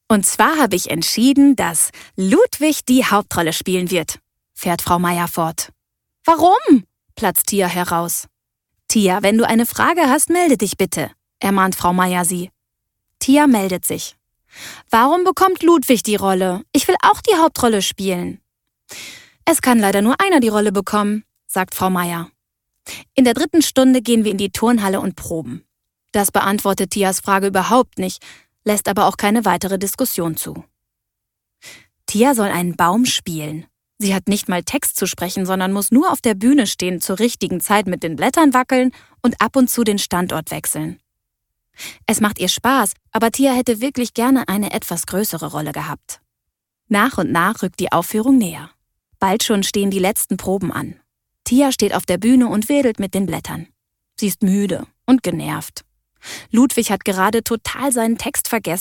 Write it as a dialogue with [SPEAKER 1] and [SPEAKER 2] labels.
[SPEAKER 1] Und zwar habe ich entschieden, dass Ludwig die Hauptrolle spielen wird, fährt Frau Meier fort. Warum? Platzt Tia heraus. Tia, wenn du eine Frage hast, melde dich bitte, ermahnt Frau Meier sie. Tia meldet sich. Warum bekommt Ludwig die Rolle? Ich will auch die Hauptrolle spielen. Es kann leider nur einer die Rolle bekommen, sagt Frau Meier. In der 3. Stunde gehen wir in die Turnhalle und proben. Das beantwortet Tias Frage überhaupt nicht, lässt aber auch keine weitere Diskussion zu. Tia soll einen Baum spielen. Sie hat nicht mal Text zu sprechen, sondern muss nur auf der Bühne stehen, zur richtigen Zeit mit den Blättern wackeln und ab und zu den Standort wechseln. Es macht ihr Spaß, aber Tia hätte wirklich gerne eine etwas größere Rolle gehabt. Nach und nach rückt die Aufführung näher. Bald schon stehen die letzten Proben an. Tia steht auf der Bühne und wedelt mit den Blättern. Sie ist müde und genervt. Ludwig hat gerade total seinen Text vergessen